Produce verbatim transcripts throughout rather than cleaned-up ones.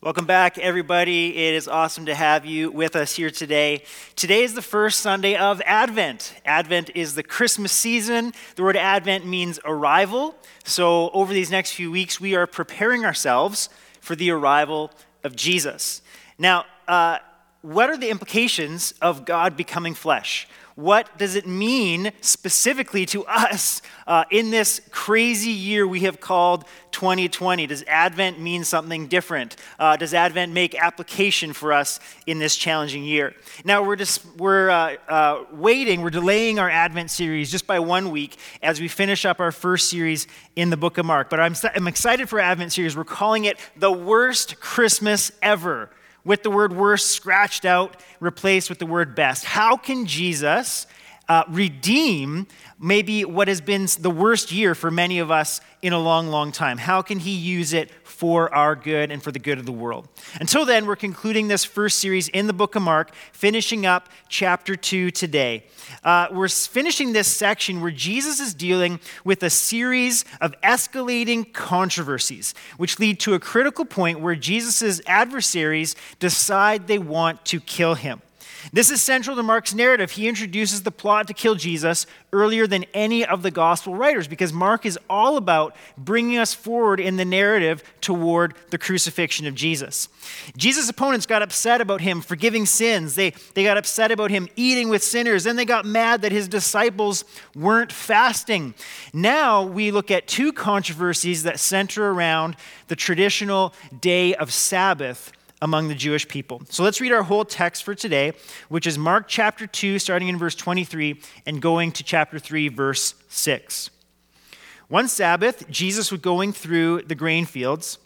Welcome back, everybody. It is awesome to have you with us here today. Today is the first Sunday of Advent. Advent is the Christmas season. The word Advent means arrival. So over these next few weeks, we are preparing ourselves for the arrival of Jesus. Now, uh, what are the implications of God becoming flesh? What does it mean specifically to us uh, in this crazy year we have called twenty twenty? Does Advent mean something different? Uh, does Advent make application for us in this challenging year? Now we're just we're uh, uh, waiting. We're delaying our Advent series just by one week as we finish up our first series in the Book of Mark. But I'm I'm excited for our Advent series. We're calling it the worst Christmas ever, with the word worst scratched out, replaced with the word best. How can Jesus uh, redeem maybe what has been the worst year for many of us in a long, long time? How can he use it for our good and for the good of the world? Until then, we're concluding this first series in the book of Mark, finishing up chapter two today. Uh, we're finishing this section where Jesus is dealing with a series of escalating controversies, which lead to a critical point where Jesus' adversaries decide they want to kill him. This is central to Mark's narrative. He introduces the plot to kill Jesus earlier than any of the gospel writers because Mark is all about bringing us forward in the narrative toward the crucifixion of Jesus. Jesus' opponents got upset about him forgiving sins. They, they got upset about him eating with sinners. Then they got mad that his disciples weren't fasting. Now we look at two controversies that center around the traditional day of Sabbath among the Jewish people. So let's read our whole text for today, which is Mark chapter two, starting in verse twenty-three, and going to chapter three, verse six. One Sabbath, Jesus was going through the grain fields,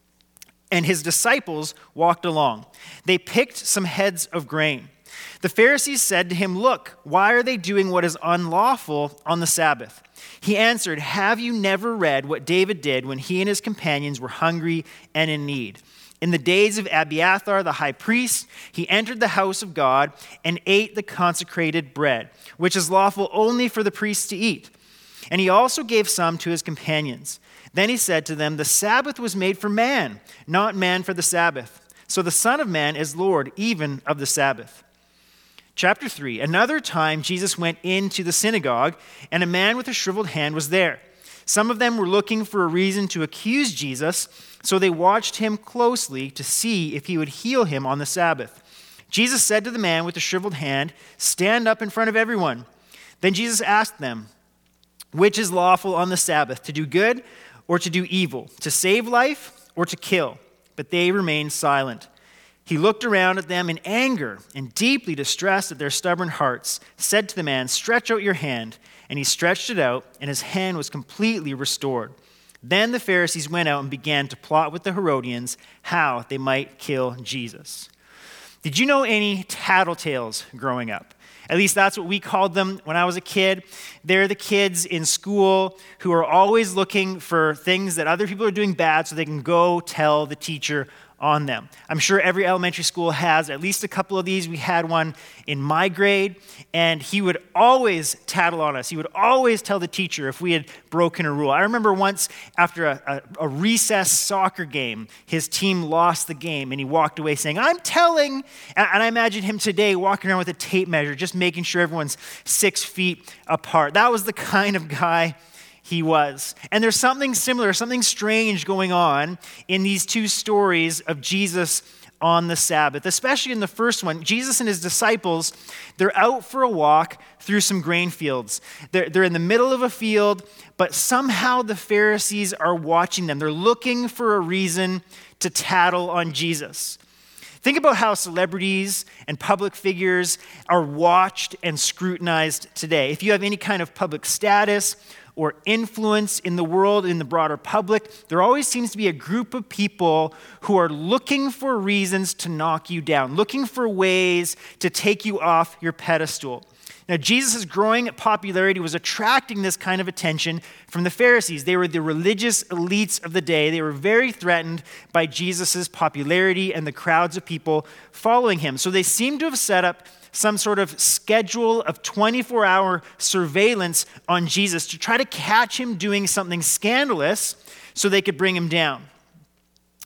and his disciples walked along. They picked some heads of grain. The Pharisees said to him, "Look, why are they doing what is unlawful on the Sabbath?" He answered, "Have you never read what David did when he and his companions were hungry and in need? In the days of Abiathar, the high priest, he entered the house of God and ate the consecrated bread, which is lawful only for the priests to eat. And he also gave some to his companions. Then he said to them, 'The Sabbath was made for man, not man for the Sabbath. So the Son of Man is Lord even of the Sabbath.'" Chapter three, another time Jesus went into the synagogue, and a man with a shriveled hand was there. Some of them were looking for a reason to accuse Jesus, so they watched him closely to see if he would heal him on the Sabbath. Jesus said to the man with the shriveled hand, "Stand up in front of everyone." Then Jesus asked them, "Which is lawful on the Sabbath, to do good or to do evil, to save life or to kill?" But they remained silent. He looked around at them in anger and deeply distressed at their stubborn hearts, said to the man, "Stretch out your hand." And he stretched it out, and his hand was completely restored. Then the Pharisees went out and began to plot with the Herodians how they might kill Jesus. Did you know any tattletales growing up? At least that's what we called them when I was a kid. They're the kids in school who are always looking for things that other people are doing bad so they can go tell the teacher on them. I'm sure every elementary school has at least a couple of these. We had one in my grade, and he would always tattle on us. He would always tell the teacher if we had broken a rule. I remember once after a, a, a recess soccer game, his team lost the game, and he walked away saying, "I'm telling," and, and I imagine him today walking around with a tape measure, just making sure everyone's six feet apart. That was the kind of guy he was. And there's something similar, something strange going on in these two stories of Jesus on the Sabbath, especially in the first one. Jesus and his disciples, they're out for a walk through some grain fields. They're, they're in the middle of a field, but somehow the Pharisees are watching them. They're looking for a reason to tattle on Jesus. Think about how celebrities and public figures are watched and scrutinized today. If you have any kind of public status or influence in the world, in the broader public, there always seems to be a group of people who are looking for reasons to knock you down, looking for ways to take you off your pedestal. Now, Jesus' growing popularity was attracting this kind of attention from the Pharisees. They were the religious elites of the day. They were very threatened by Jesus' popularity and the crowds of people following him. So they seemed to have set up some sort of schedule of twenty-four hour surveillance on Jesus to try to catch him doing something scandalous so they could bring him down.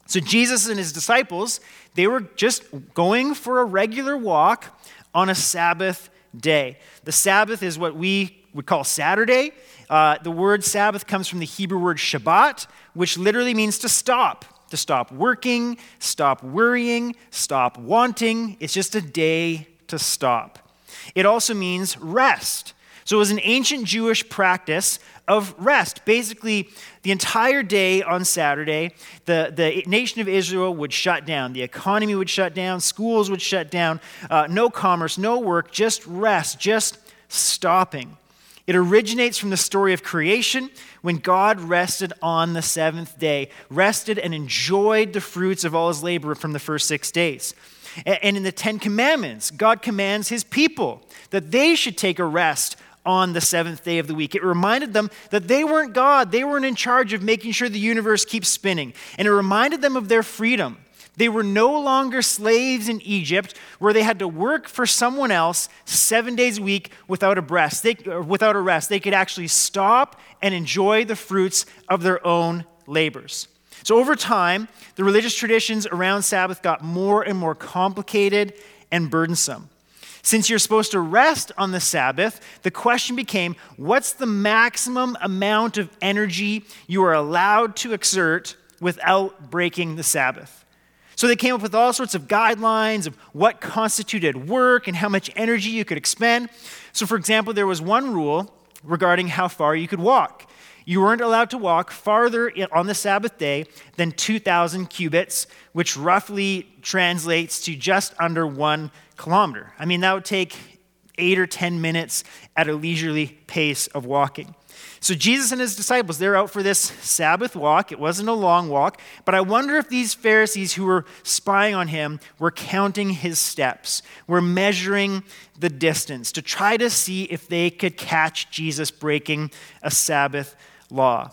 So Jesus and his disciples, they were just going for a regular walk on a Sabbath day. The Sabbath is what we would call Saturday. Uh, the word Sabbath comes from the Hebrew word Shabbat, which literally means to stop, to stop working, stop worrying, stop wanting. It's just a day to stop. It also means rest. So it was an ancient Jewish practice of rest. Basically, the entire day on Saturday, the, the nation of Israel would shut down. The economy would shut down. Schools would shut down. Uh, no commerce, no work, just rest, just stopping. It originates from the story of creation when God rested on the seventh day, rested and enjoyed the fruits of all his labor from the first six days. And in the Ten Commandments, God commands his people that they should take a rest on the seventh day of the week. It reminded them that they weren't God. They weren't in charge of making sure the universe keeps spinning. And it reminded them of their freedom. They were no longer slaves in Egypt where they had to work for someone else seven days a week without a rest. They, without a rest. They could actually stop and enjoy the fruits of their own labors. So over time, the religious traditions around Sabbath got more and more complicated and burdensome. Since you're supposed to rest on the Sabbath, the question became, what's the maximum amount of energy you are allowed to exert without breaking the Sabbath? So they came up with all sorts of guidelines of what constituted work and how much energy you could expend. So for example, there was one rule regarding how far you could walk. You weren't allowed to walk farther on the Sabbath day than two thousand cubits, which roughly translates to just under one kilometer. I mean, that would take eight or ten minutes at a leisurely pace of walking. So Jesus and his disciples, they're out for this Sabbath walk. It wasn't a long walk, but I wonder if these Pharisees who were spying on him were counting his steps, were measuring the distance to try to see if they could catch Jesus breaking a Sabbath law.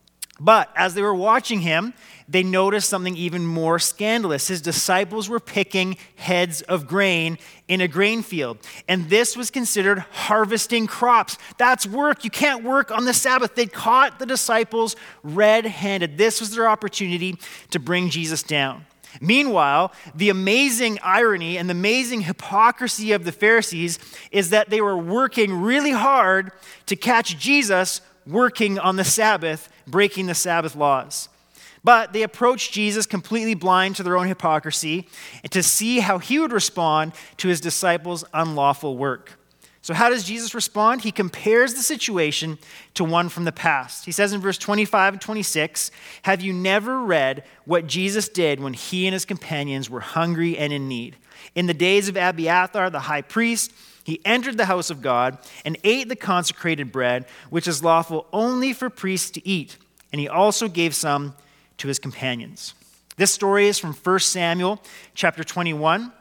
But as they were watching him, they noticed something even more scandalous. His disciples were picking heads of grain in a grain field. And this was considered harvesting crops. That's work. You can't work on the Sabbath. They caught the disciples red-handed. This was their opportunity to bring Jesus down. Meanwhile, the amazing irony and the amazing hypocrisy of the Pharisees is that they were working really hard to catch Jesus working on the Sabbath, breaking the Sabbath laws. But they approached Jesus completely blind to their own hypocrisy and to see how he would respond to his disciples' unlawful work. So how does Jesus respond? He compares the situation to one from the past. He says in verse twenty-five and twenty-six, "Have you never read what Jesus did when he and his companions were hungry and in need? In the days of Abiathar, the high priest, he entered the house of God and ate the consecrated bread, which is lawful only for priests to eat. And he also gave some to his companions." This story is from First Samuel chapter twenty-one.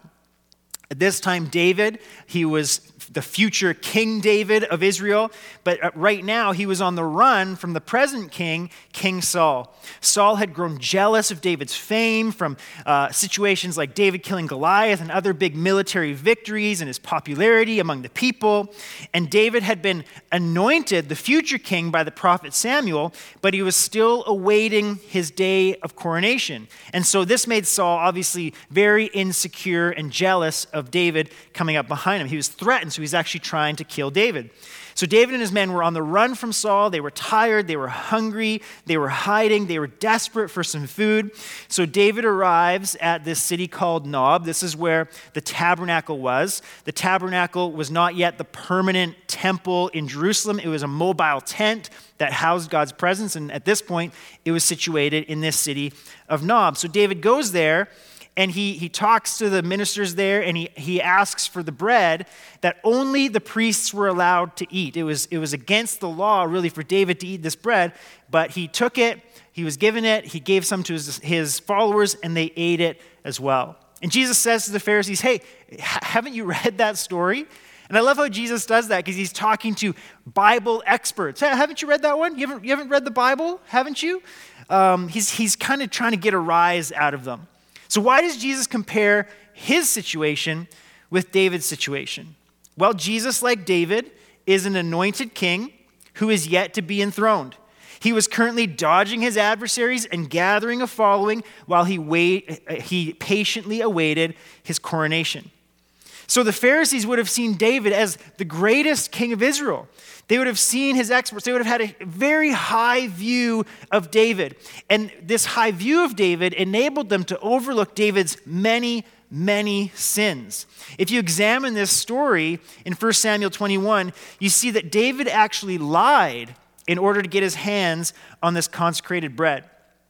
At this time, David, he was the future King David of Israel, but right now he was on the run from the present king, King Saul. Saul had grown jealous of David's fame from uh, situations like David killing Goliath and other big military victories and his popularity among the people. And David had been anointed the future king by the prophet Samuel, but he was still awaiting his day of coronation. And so this made Saul obviously very insecure and jealous of David coming up behind him. He was threatened, so he's actually trying to kill David. So David and his men were on the run from Saul. They were tired. They were hungry. They were hiding. They were desperate for some food. So David arrives at this city called Nob. This is where the tabernacle was. The tabernacle was not yet the permanent temple in Jerusalem. It was a mobile tent that housed God's presence. And at this point, it was situated in this city of Nob. So David goes there. And he, he talks to the ministers there, and he, he asks for the bread that only the priests were allowed to eat. It was, it was against the law, really, for David to eat this bread, but he took it, he was given it, he gave some to his, his followers, and they ate it as well. And Jesus says to the Pharisees, hey, haven't you read that story? And I love how Jesus does that because he's talking to Bible experts. Hey, haven't you read that one? You haven't, you haven't read the Bible, haven't you? Um, he's, he's kind of trying to get a rise out of them. So why does Jesus compare his situation with David's situation? Well, Jesus, like David, is an anointed king who is yet to be enthroned. He was currently dodging his adversaries and gathering a following while he, wait, he patiently awaited his coronation. So the Pharisees would have seen David as the greatest king of Israel. They would have seen his experts. They would have had a very high view of David. And this high view of David enabled them to overlook David's many, many sins. If you examine this story in First Samuel twenty-one, you see that David actually lied in order to get his hands on this consecrated bread.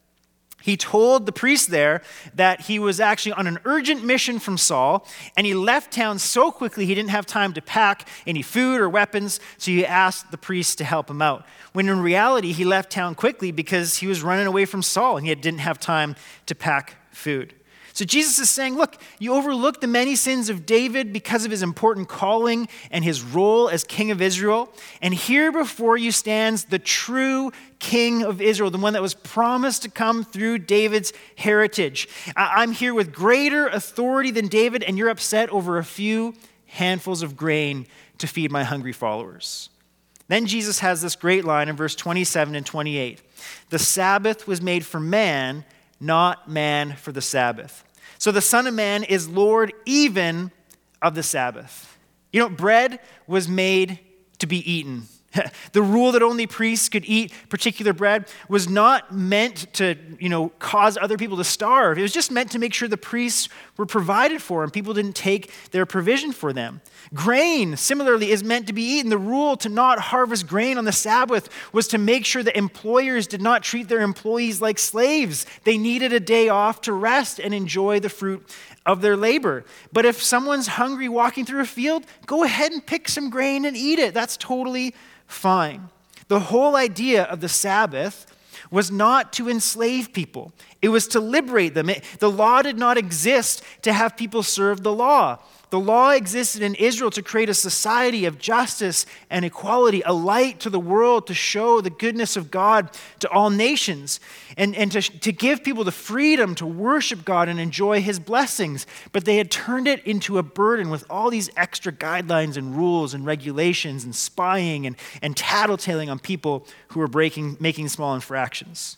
He told the priest there that he was actually on an urgent mission from Saul, and he left town so quickly he didn't have time to pack any food or weapons, so he asked the priest to help him out. When in reality, he left town quickly because he was running away from Saul, and he didn't have time to pack food. So Jesus is saying, look, you overlook the many sins of David because of his important calling and his role as king of Israel. And here before you stands the true king of Israel, the one that was promised to come through David's heritage. I'm here with greater authority than David, and you're upset over a few handfuls of grain to feed my hungry followers. Then Jesus has this great line in verse twenty-seven and twenty-eight. The Sabbath was made for man, not man for the Sabbath. So the Son of Man is Lord even of the Sabbath. You know, bread was made to be eaten. The rule that only priests could eat particular bread was not meant to, you know, cause other people to starve. It was just meant to make sure the priests were provided for and people didn't take their provision for them. Grain, similarly, is meant to be eaten. The rule to not harvest grain on the Sabbath was to make sure that employers did not treat their employees like slaves. They needed a day off to rest and enjoy the fruit of their labor. But if someone's hungry walking through a field, go ahead and pick some grain and eat it. That's totally fine. The whole idea of the Sabbath was not to enslave people. It was to liberate them. It, the law did not exist to have people serve the law. The law existed in Israel to create a society of justice and equality, a light to the world to show the goodness of God to all nations, and, and to, to give people the freedom to worship God and enjoy his blessings. But they had turned it into a burden with all these extra guidelines and rules and regulations and spying and, and tattletaling on people who were breaking, making small infractions.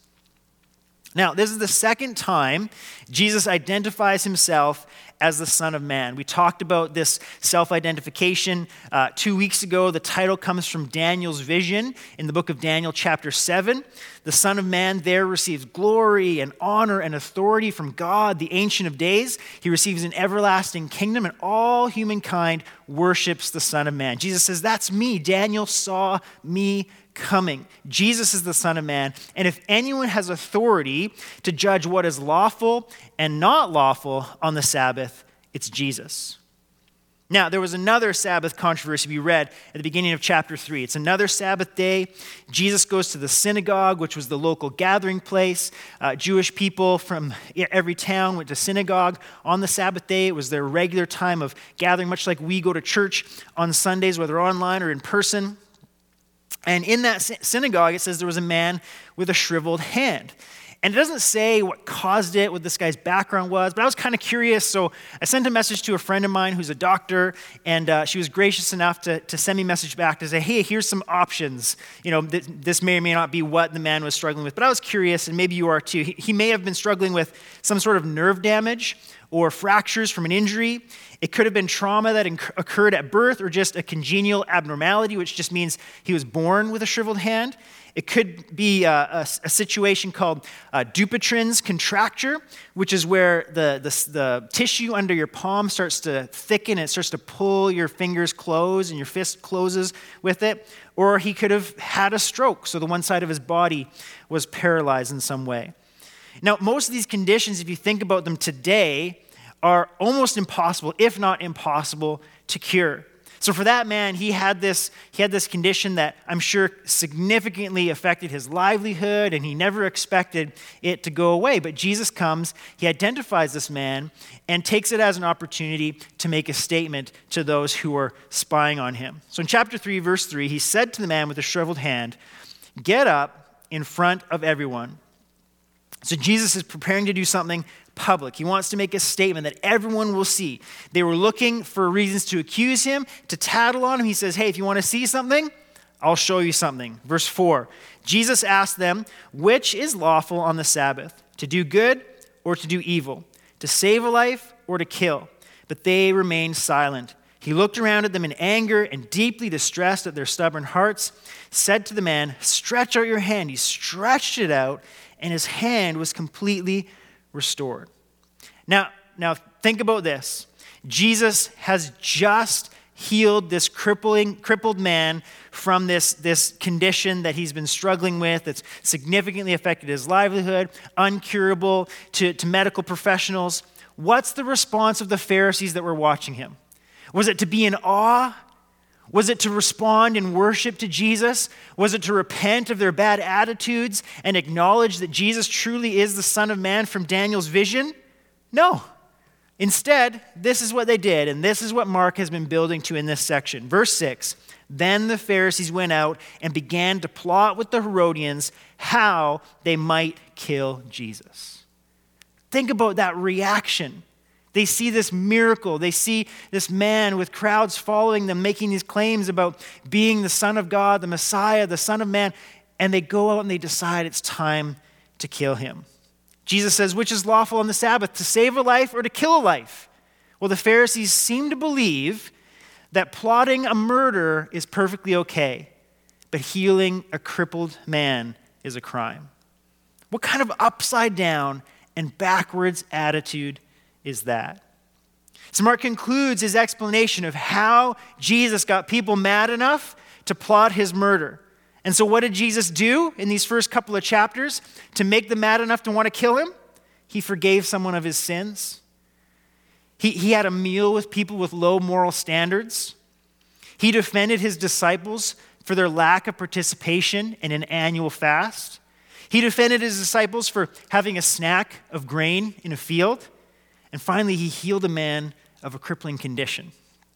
Now, this is the second time Jesus identifies himself as the Son of Man. We talked about this self-identification uh, two weeks ago. The title comes from Daniel's vision in the book of Daniel chapter seven. The Son of Man there receives glory and honor and authority from God, the Ancient of Days. He receives an everlasting kingdom, and all humankind worships the Son of Man. Jesus says, that's me. Daniel saw me coming. Jesus is the Son of Man, and if anyone has authority to judge what is lawful and not lawful on the Sabbath, it's Jesus. Now, there was another Sabbath controversy we read at the beginning of chapter three. It's another Sabbath day. Jesus goes to the synagogue, which was the local gathering place. Uh, Jewish people from every town went to synagogue on the Sabbath day. It was their regular time of gathering, much like we go to church on Sundays, whether online or in person. And in that synagogue, it says there was a man with a shriveled hand. And it doesn't say what caused it, what this guy's background was, but I was kind of curious, so I sent a message to a friend of mine who's a doctor, and uh, she was gracious enough to, to send me a message back to say, hey, here's some options. You know, th- this may or may not be what the man was struggling with, but I was curious, and maybe you are too. He, he may have been struggling with some sort of nerve damage or fractures from an injury. It could have been trauma that inc- occurred at birth or just a congenital abnormality, which just means he was born with a shriveled hand. It could be a, a, a situation called uh, Dupuytren's contracture, which is where the, the, the tissue under your palm starts to thicken, and it starts to pull your fingers close and your fist closes with it. Or he could have had a stroke, so the one side of his body was paralyzed in some way. Now, most of these conditions, if you think about them today, are almost impossible, if not impossible, to cure. So for that man, he had this he had this condition that I'm sure significantly affected his livelihood, and he never expected it to go away. But Jesus comes, he identifies this man, and takes it as an opportunity to make a statement to those who are spying on him. So in chapter three, verse three, he said to the man with the shriveled hand, "Get up in front of everyone." So Jesus is preparing to do something public. He wants to make a statement that everyone will see. They were looking for reasons to accuse him, to tattle on him. He says, hey, if you want to see something, I'll show you something. Verse four, Jesus asked them, which is lawful on the Sabbath, to do good or to do evil, to save a life or to kill? But they remained silent. He looked around at them in anger and deeply distressed at their stubborn hearts, said to the man, stretch out your hand. He stretched it out, and his hand was completely restored. Now, now think about this. Jesus has just healed this crippling, crippled man from this, this condition that he's been struggling with that's significantly affected his livelihood, uncurable to, to medical professionals. What's the response of the Pharisees that were watching him? Was it to be in awe? Was it to respond in worship to Jesus? Was it to repent of their bad attitudes and acknowledge that Jesus truly is the Son of Man from Daniel's vision? No. Instead, this is what they did, and this is what Mark has been building to in this section. Verse six, then the Pharisees went out and began to plot with the Herodians how they might kill Jesus. Think about that reaction. They see this miracle. They see this man with crowds following them, making these claims about being the Son of God, the Messiah, the Son of Man, and they go out and they decide it's time to kill him. Jesus says, which is lawful on the Sabbath, to save a life or to kill a life? Well, the Pharisees seem to believe that plotting a murder is perfectly okay, but healing a crippled man is a crime. What kind of upside down and backwards attitude is that? So Mark concludes his explanation of how Jesus got people mad enough to plot his murder. And so what did Jesus do in these first couple of chapters to make them mad enough to want to kill him? He forgave someone of his sins. He, he had a meal with people with low moral standards. He defended his disciples for their lack of participation in an annual fast. He defended his disciples for having a snack of grain in a field. And finally, he healed a man of a crippling condition.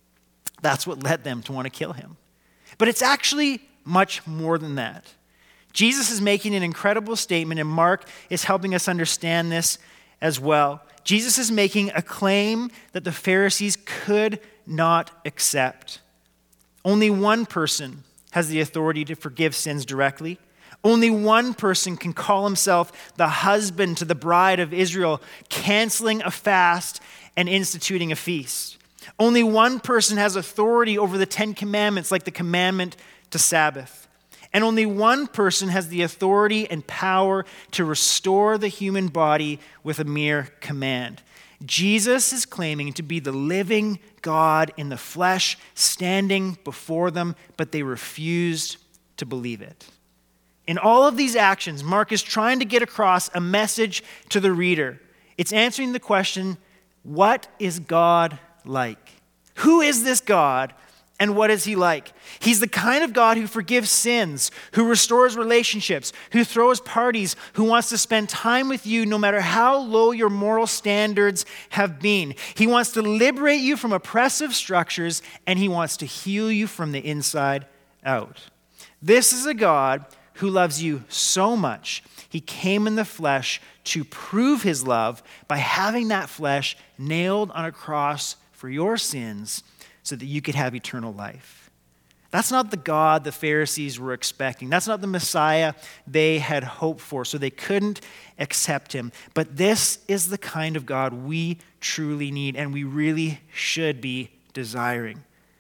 That's what led them to want to kill him. But it's actually much more than that. Jesus is making an incredible statement, and Mark is helping us understand this as well. Jesus is making a claim that the Pharisees could not accept. Only one person has the authority to forgive sins directly. Only one person can call himself the husband to the bride of Israel, canceling a fast and instituting a feast. Only one person has authority over the Ten Commandments, like the commandment to Sabbath. And only one person has the authority and power to restore the human body with a mere command. Jesus is claiming to be the living God in the flesh, standing before them, but they refused to believe it. In all of these actions, Mark is trying to get across a message to the reader. It's answering the question, what is God like? Who is this God, and what is he like? He's the kind of God who forgives sins, who restores relationships, who throws parties, who wants to spend time with you no matter how low your moral standards have been. He wants to liberate you from oppressive structures, and he wants to heal you from the inside out. This is a God who loves you so much, he came in the flesh to prove his love by having that flesh nailed on a cross for your sins so that you could have eternal life. That's not the God the Pharisees were expecting. That's not the Messiah they had hoped for, so they couldn't accept him. But this is the kind of God we truly need and we really should be desiring.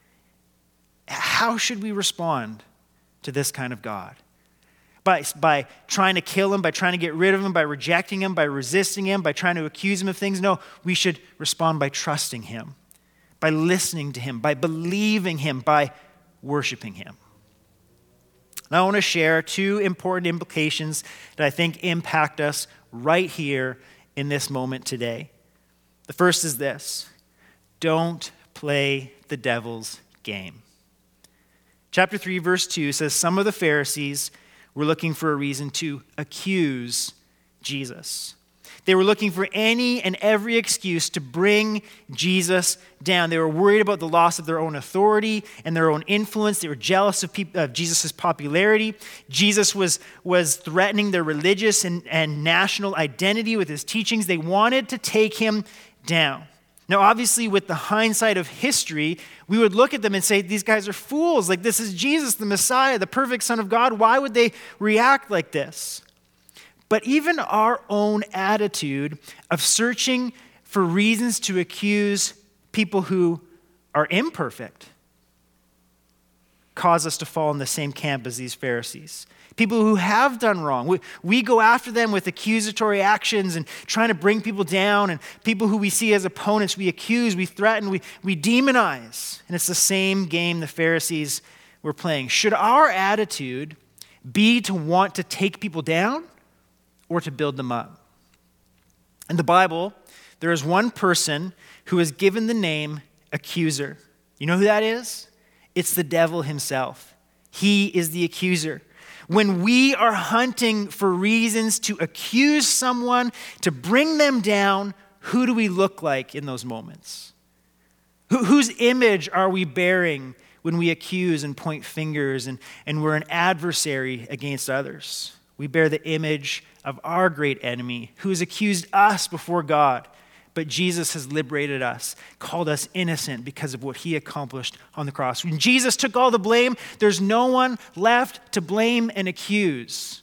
How should we respond to this kind of God? By, by trying to kill him, by trying to get rid of him, by rejecting him, by resisting him, by trying to accuse him of things? No, we should respond by trusting him, by listening to him, by believing him, by worshiping him. Now I want to share two important implications that I think impact us right here in this moment today. The first is this: don't play the devil's game. Chapter three, verse two says, some of the Pharisees were looking for a reason to accuse Jesus. They were looking for any and every excuse to bring Jesus down. They were worried about the loss of their own authority and their own influence. They were jealous of, people, of Jesus' popularity. Jesus was, was threatening their religious and, and national identity with his teachings. They wanted to take him down. Now, obviously, with the hindsight of history, we would look at them and say, these guys are fools. Like, this is Jesus, the Messiah, the perfect Son of God. Why would they react like this? But even our own attitude of searching for reasons to accuse people who are imperfect cause us to fall in the same camp as these Pharisees. People who have done wrong. We, we go after them with accusatory actions and trying to bring people down, and people who we see as opponents, we accuse, we threaten, we, we demonize. And it's the same game the Pharisees were playing. Should our attitude be to want to take people down or to build them up? In the Bible, there is one person who is given the name accuser. You know who that is? It's the devil himself. He is the accuser. When we are hunting for reasons to accuse someone, to bring them down, who do we look like in those moments? Wh- whose image are we bearing when we accuse and point fingers and, and we're an adversary against others? We bear the image of our great enemy who has accused us before God. But Jesus has liberated us, called us innocent because of what he accomplished on the cross. When Jesus took all the blame, there's no one left to blame and accuse.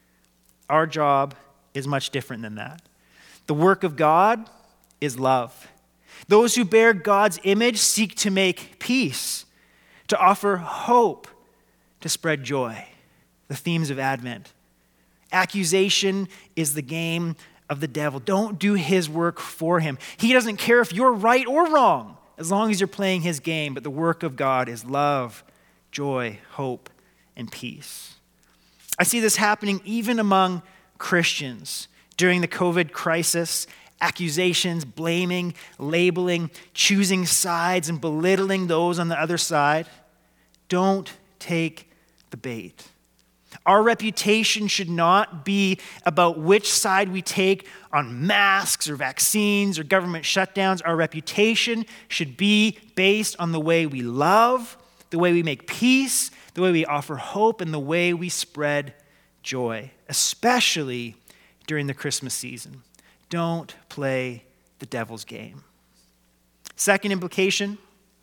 Our job is much different than that. The work of God is love. Those who bear God's image seek to make peace, to offer hope, to spread joy. The themes of Advent. Accusation is the game of the devil. Don't do his work for him. He doesn't care if you're right or wrong, as long as you're playing his game. But the work of God is love, joy, hope, and peace. I see this happening even among Christians during the COVID crisis. Accusations, blaming, labeling, choosing sides, and belittling those on the other side. Don't take the bait. Our reputation should not be about which side we take on masks or vaccines or government shutdowns. Our reputation should be based on the way we love, the way we make peace, the way we offer hope, and the way we spread joy, especially during the Christmas season. Don't play the devil's game. Second implication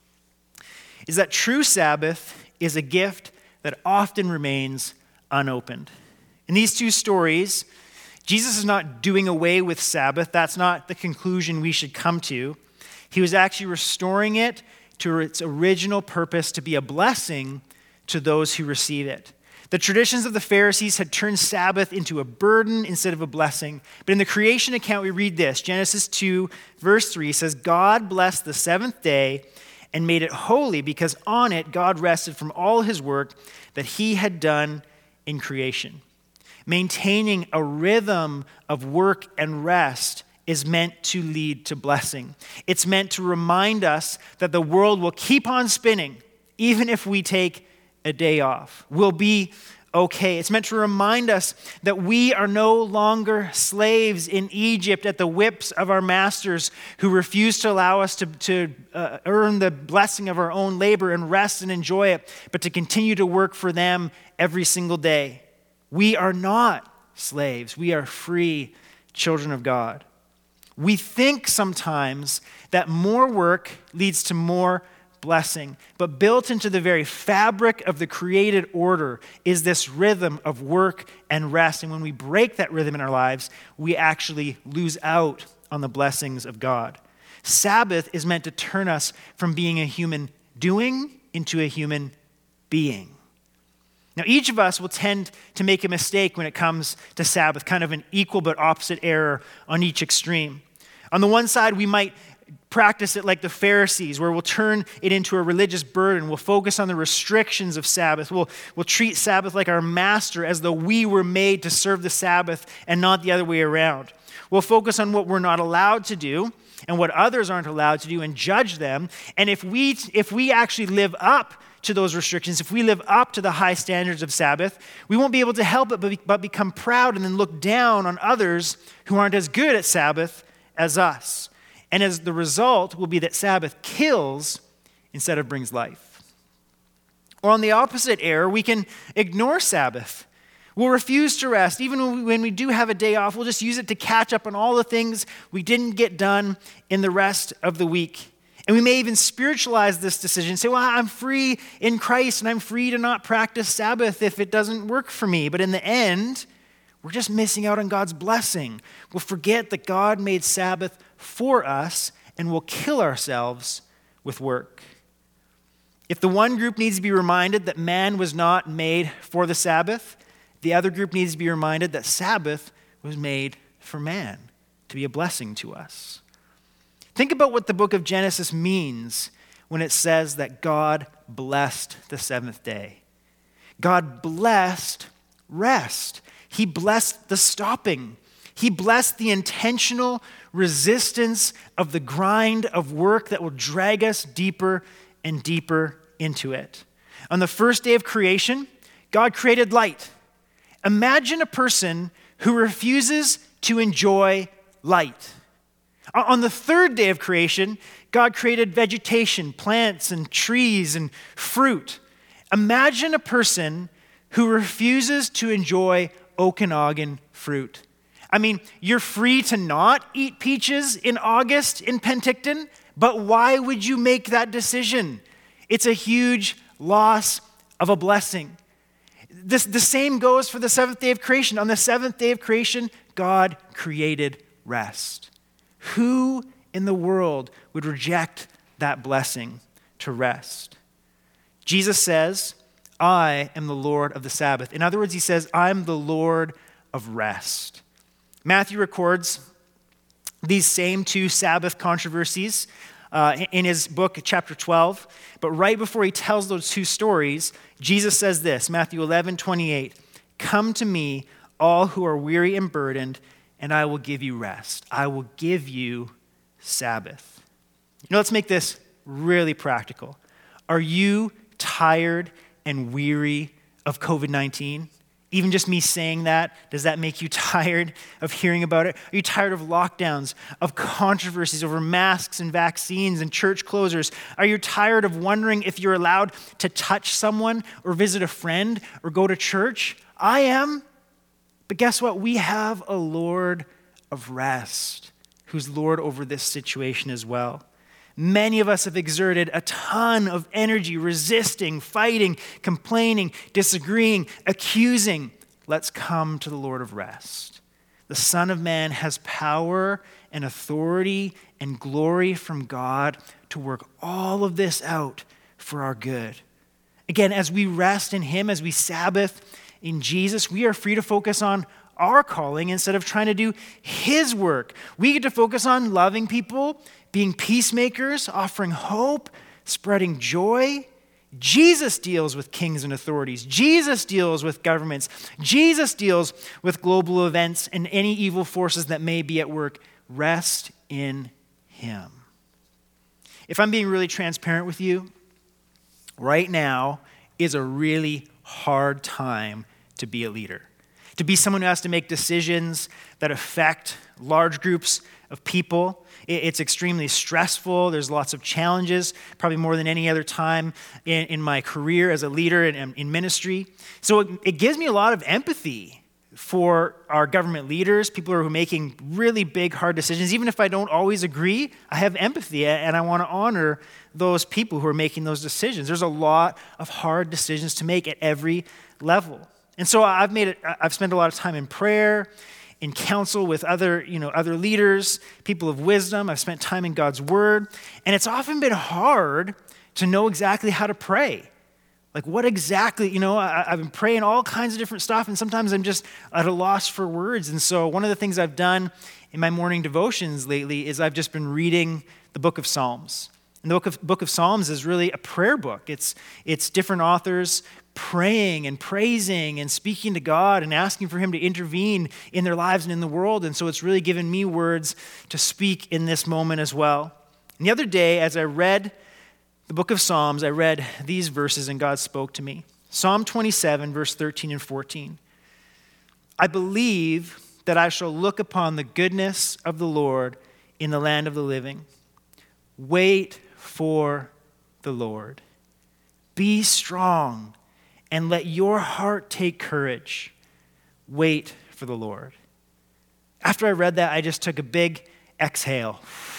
is that true Sabbath is a gift that often remains unopened. In these two stories, Jesus is not doing away with Sabbath. That's not the conclusion we should come to. He was actually restoring it to its original purpose, to be a blessing to those who receive it. The traditions of the Pharisees had turned Sabbath into a burden instead of a blessing. But in the creation account, we read this. Genesis two, verse three says, God blessed the seventh day and made it holy because on it God rested from all his work that he had done in creation. Maintaining a rhythm of work and rest is meant to lead to blessing. It's meant to remind us that the world will keep on spinning even if we take a day off. We'll be okay. It's meant to remind us that we are no longer slaves in Egypt at the whips of our masters who refuse to allow us to, to uh, earn the blessing of our own labor and rest and enjoy it, but to continue to work for them every single day. We are not slaves. We are free children of God. We think sometimes that more work leads to more blessing, but built into the very fabric of the created order is this rhythm of work and rest. And when we break that rhythm in our lives, we actually lose out on the blessings of God. Sabbath is meant to turn us from being a human doing into a human being. Now, each of us will tend to make a mistake when it comes to Sabbath, kind of an equal but opposite error on each extreme. On the one side, we might practice it like the Pharisees, where we'll turn it into a religious burden. We'll focus on the restrictions of Sabbath. We'll, we'll treat Sabbath like our master, as though we were made to serve the Sabbath and not the other way around. We'll focus on what we're not allowed to do and what others aren't allowed to do and judge them. And if we, if we actually live up to those restrictions, if we live up to the high standards of Sabbath, we won't be able to help it but, be, but become proud and then look down on others who aren't as good at Sabbath as us. And as the result will be that Sabbath kills instead of brings life. Or on the opposite error, we can ignore Sabbath. We'll refuse to rest. Even when we, when we do have a day off, we'll just use it to catch up on all the things we didn't get done in the rest of the week. And we may even spiritualize this decision, say, well, I'm free in Christ and I'm free to not practice Sabbath if it doesn't work for me. But in the end, we're just missing out on God's blessing. We'll forget that God made Sabbath for us and we'll kill ourselves with work. If the one group needs to be reminded that man was not made for the Sabbath, the other group needs to be reminded that Sabbath was made for man, to be a blessing to us. Think about what the book of Genesis means when it says that God blessed the seventh day. God blessed rest. He blessed the stopping. He blessed the intentional resistance of the grind of work that will drag us deeper and deeper into it. On the first day of creation, God created light. Imagine a person who refuses to enjoy light. On the third day of creation, God created vegetation, plants and trees and fruit. Imagine a person who refuses to enjoy Okanagan fruit. I mean, you're free to not eat peaches in August in Penticton, but why would you make that decision? It's a huge loss of a blessing. This, the same goes for the seventh day of creation. On the seventh day of creation, God created rest. Who in the world would reject that blessing to rest? Jesus says, I am the Lord of the Sabbath. In other words, he says, I'm the Lord of rest. Matthew records these same two Sabbath controversies uh, in his book, chapter twelve. But right before he tells those two stories, Jesus says this, Matthew eleven twenty-eight, come to me, all who are weary and burdened, and I will give you rest. I will give you Sabbath. You know, let's make this really practical. Are you tired and weary of covid nineteen? Even just me saying that, does that make you tired of hearing about it? Are you tired of lockdowns, of controversies over masks and vaccines and church closures? Are you tired of wondering if you're allowed to touch someone or visit a friend or go to church? I am. But guess what? We have a Lord of rest who's Lord over this situation as well. Many of us have exerted a ton of energy resisting, fighting, complaining, disagreeing, accusing. Let's come to the Lord of rest. The Son of Man has power and authority and glory from God to work all of this out for our good. Again, as we rest in him, as we Sabbath in Jesus, we are free to focus on our calling instead of trying to do his work. We get to focus on loving people, being peacemakers, offering hope, spreading joy. Jesus deals with kings and authorities. Jesus deals with governments. Jesus deals with global events and any evil forces that may be at work. Rest in him. If I'm being really transparent with you, right now is a really hard time to be a leader. To be someone who has to make decisions that affect large groups of people. It's extremely stressful. There's lots of challenges, probably more than any other time in, in my career as a leader and in ministry. So it, it gives me a lot of empathy for our government leaders, people who are making really big, hard decisions. Even if I don't always agree, I have empathy and I want to honor those people who are making those decisions. There's a lot of hard decisions to make at every level. And so I've made it, I've spent a lot of time in prayer, in counsel with other, you know, other leaders, people of wisdom. I've spent time in God's word. And it's often been hard to know exactly how to pray. Like what exactly, you know, I, I've been praying all kinds of different stuff, and sometimes I'm just at a loss for words. And so one of the things I've done in my morning devotions lately is I've just been reading the book of Psalms. And the book of, book of Psalms is really a prayer book. It's, it's different authors praying and praising and speaking to God and asking for him to intervene in their lives and in the world. And so it's really given me words to speak in this moment as well. And the other day, as I read the book of Psalms, I read these verses and God spoke to me. Psalm twenty-seven, verse thirteen and fourteen. I believe that I shall look upon the goodness of the Lord in the land of the living. Wait for the Lord. Be strong and let your heart take courage. Wait for the Lord. After I read that, I just took a big exhale,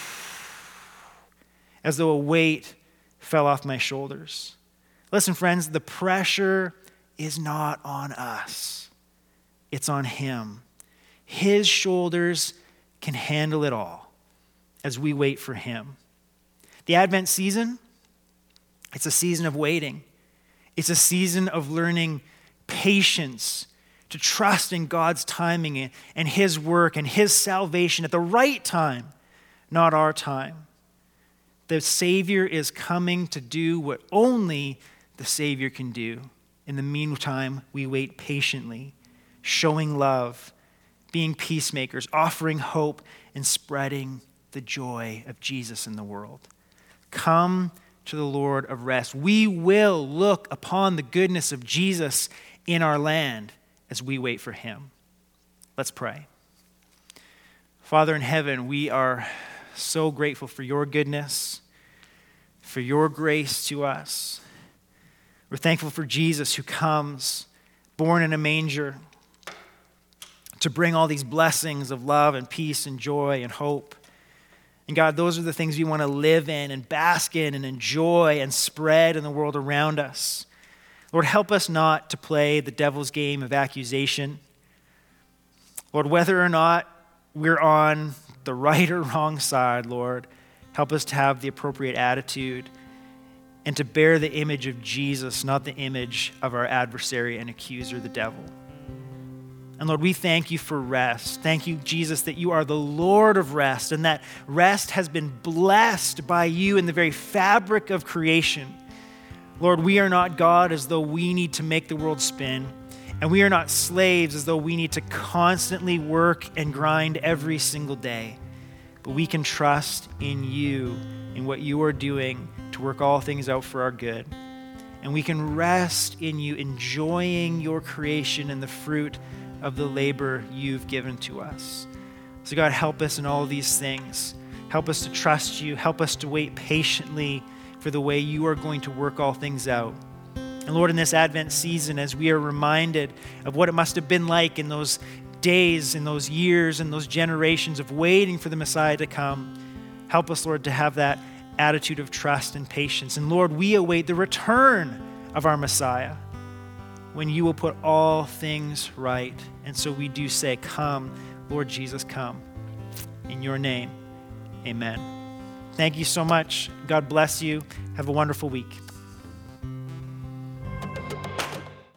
as though a weight fell off my shoulders. Listen, friends, the pressure is not on us. It's on him. His shoulders can handle it all as we wait for him. The Advent season, it's a season of waiting. It's a season of learning patience, to trust in God's timing and his work and his salvation at the right time, not our time. The Savior is coming to do what only the Savior can do. In the meantime, we wait patiently, showing love, being peacemakers, offering hope, and spreading the joy of Jesus in the world. Come to the Lord of rest. We will look upon the goodness of Jesus in our land as we wait for him. Let's pray. Father in heaven, we are so grateful for your goodness, for your grace to us. We're thankful for Jesus who comes, born in a manger, to bring all these blessings of love and peace and joy and hope. And God, those are the things we want to live in and bask in and enjoy and spread in the world around us. Lord, help us not to play the devil's game of accusation. Lord, whether or not we're on the right or wrong side, Lord, help us to have the appropriate attitude and to bear the image of Jesus, not the image of our adversary and accuser, the devil. And Lord, we thank you for rest. Thank you, Jesus, that you are the Lord of rest, and that rest has been blessed by you in the very fabric of creation. Lord, we are not God as though we need to make the world spin, and we are not slaves as though we need to constantly work and grind every single day. But we can trust in you, in what you are doing to work all things out for our good. And we can rest in you, enjoying your creation and the fruit of the labor you've given to us. So God, help us in all these things. Help us to trust you. Help us to wait patiently for the way you are going to work all things out. And Lord, in this Advent season, as we are reminded of what it must have been like in those days, in those years, in those generations of waiting for the Messiah to come, help us, Lord, to have that attitude of trust and patience. And Lord, we await the return of our Messiah, when you will put all things right. And so we do say, come, Lord Jesus, come. In your name, amen. Thank you so much. God bless you. Have a wonderful week.